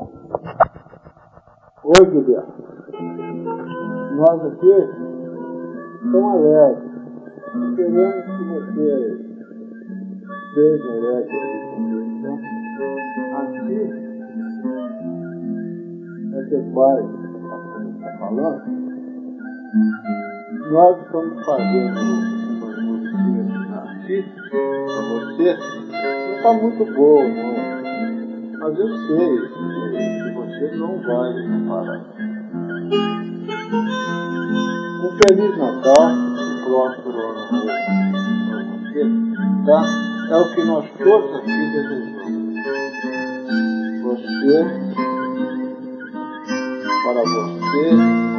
Oi, Gilberto. Nós aqui estamos alegres. Queremos que você seja alegre também, né? Aqui é teu pai que está falando. Nós estamos fazendo umas musiquinhas aqui para você. Não está muito boa, não. Mas eu sei que você não vai reparar. Um Feliz Natal, um próspero ano novo para você, tá? É o que nós todos aqui desejamos. Você, para você,